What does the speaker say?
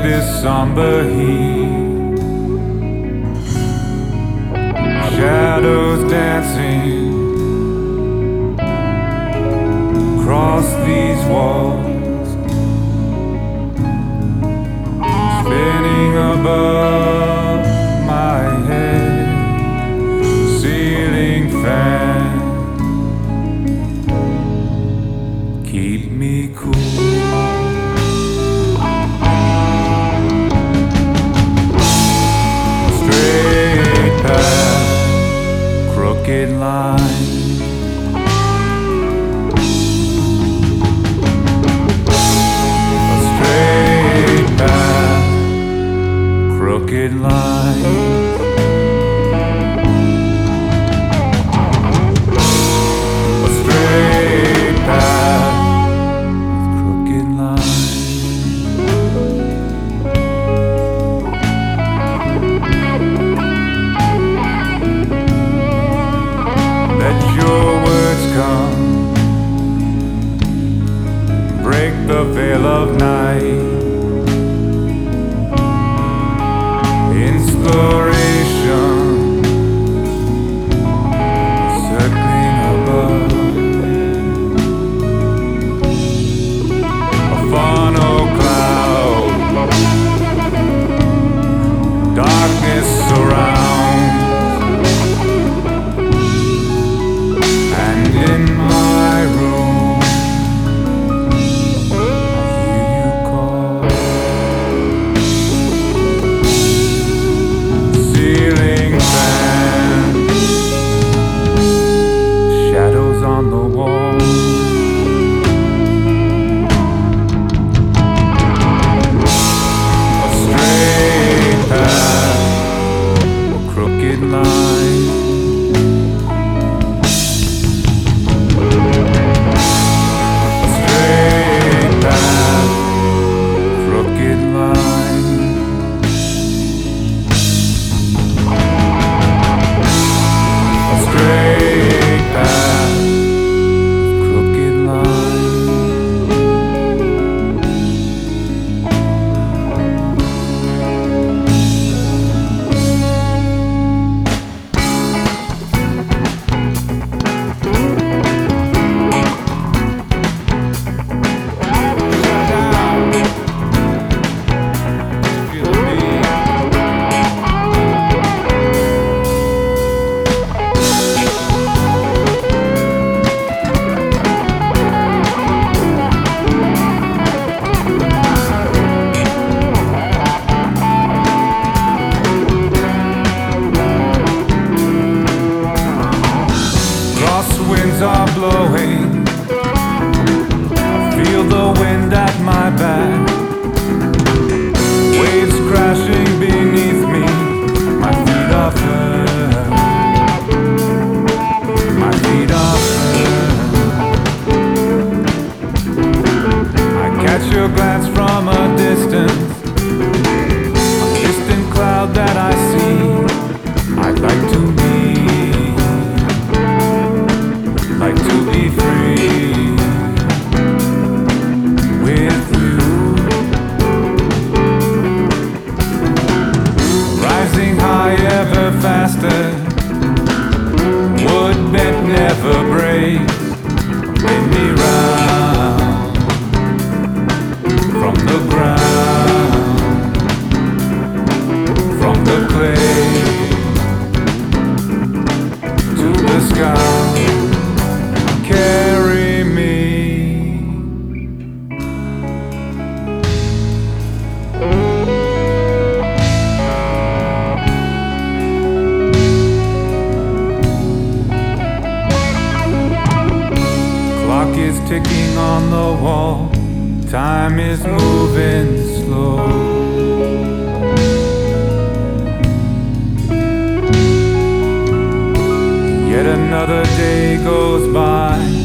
this somber heat. Shadows dancing across these walls, spinning above my head, ceiling fan, keep me cool. Straight path, crooked line, a straight path, crooked line, a straight path, crooked line. Let your words come, break the veil of night. Inspiration circling above, a funnel cloud, darkness surrounds, and in my room I hear you call. Ceiling fan, shadows on the wall, a straight path, a crooked line, a straight path, crooked line. A straight path, crooked line. Feel the beat. Crosswinds are blowing, I feel the wind at my back, waves crashing beneath me, my feet are firm, my feet are firm. I catch your glance from a distance, a distant cloud that I see. I'd like to meet, like to be free with you. Rising high ever faster, wood bent never breaks, spin me round from the ground, from the clay to the sky. Carry me. Clock is ticking on the wall, time is moving slow. Yet another day goes by,